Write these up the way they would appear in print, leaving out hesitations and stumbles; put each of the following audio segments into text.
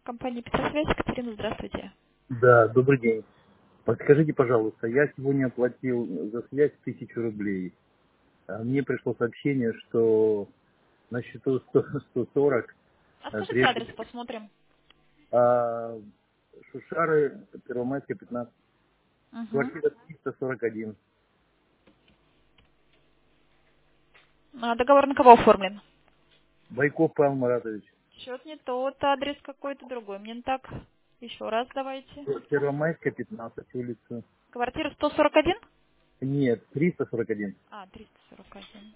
Компания Петросвязь, Екатерина, здравствуйте. Да, добрый день. Подскажите, пожалуйста, я сегодня оплатил за связь 1000 рублей. Мне пришло сообщение, что на счету 140 А скажите адрес, требует посмотрим. а, Шушары, Первомайская, 15, Угу. квартира 341. Договор на кого оформлен? Байков Павел Маратович. Счет не тот, адрес какой-то другой. Мне не так. Еще раз давайте. Первомайская, 15, улица. Квартира 141? Нет, 341. 341.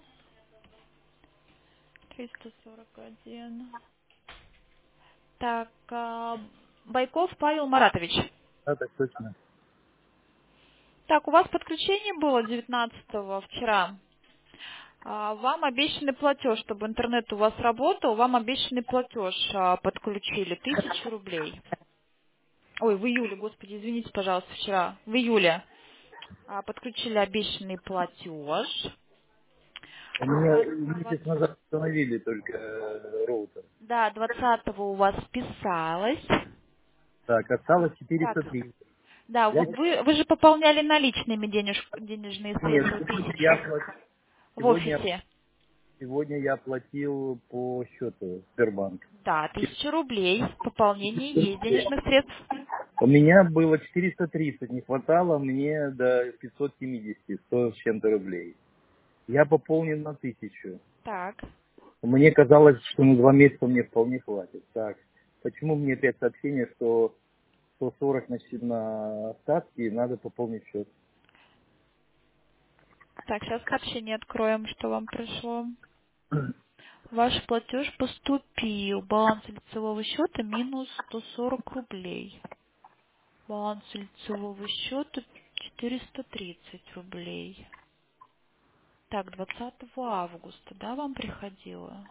341. Так, Байков Павел Маратович. Да, так точно. Так, у вас подключение было 19-го вчера. Вам обещанный платеж, чтобы интернет у вас работал, вам обещанный платеж подключили, 1000 рублей. Ой, в июле, господи, извините, пожалуйста, вчера, в июле подключили обещанный платеж. У меня месяц 20, назад установили только роутер. да, 20-го у вас списалось. Так, осталось Так, 403. да, Я вы же пополняли наличными денежные Нет, средства, сегодня я 1000 оплатил, в сегодня, офисе. сегодня я оплатил по счету Сбербанк. Да, 1000 рублей, пополнение есть денежных средств. У меня было 430, не хватало мне до 570, 100 с чем-то рублей. Я пополнил на 1000. Так. Мне казалось, что на 2 месяца мне вполне хватит. Так, почему мне опять сообщение, что 140 на остатки, и надо пополнить счет? Так, сейчас сообщение откроем, что вам пришло. Ваш платеж поступил. Баланс лицевого счета минус 140 рублей. Баланс лицевого счета 430 рублей. Так, 20 августа, да, вам приходило?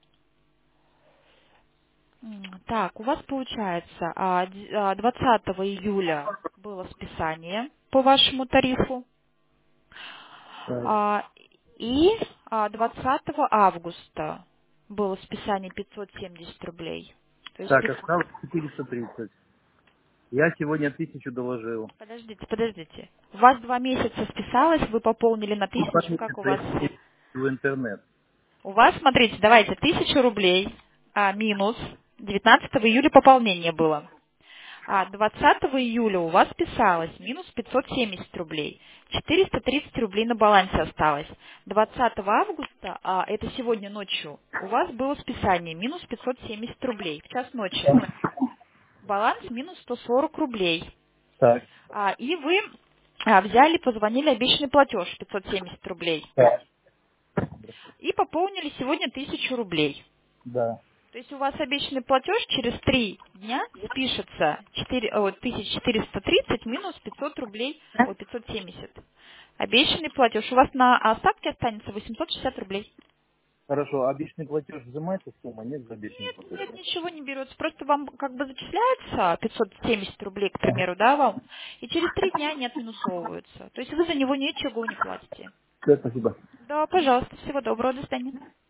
Так, у вас получается 20 июля было списание по вашему тарифу. Так, А, И 20 августа было списание 570 рублей. То есть так, осталось 430. Я сегодня 1000 доложил. Подождите. У вас 2 месяца списалось, вы пополнили на Ну, 1000, помните, как у я вас? в интернет. У вас, смотрите, давайте, 1000 рублей минус 19 июля пополнение было. 20 июля у вас списалось минус 570 рублей. 430 рублей на балансе осталось. 20 августа, это сегодня ночью, у вас было списание минус 570 рублей в час ночи. Баланс минус 140 рублей. Так, И вы взяли, позвонили обещанный платеж 570 рублей. так, И пополнили сегодня 1000 рублей. да. То есть у вас обещанный платеж через 3 дня спишется 1430 минус 500 рублей, 570. Обещанный платеж. У вас на остатке останется 860 рублей. Хорошо, обещанный платеж взимается сумма? Нет за обещанный Нет, платеж? нет, ничего не берется. Просто вам как бы зачисляется 570 рублей, к примеру, да, вам, и через 3 дня они отминусовываются. То есть вы за него ничего не платите. Все, спасибо. Да, пожалуйста, всего доброго, до свидания.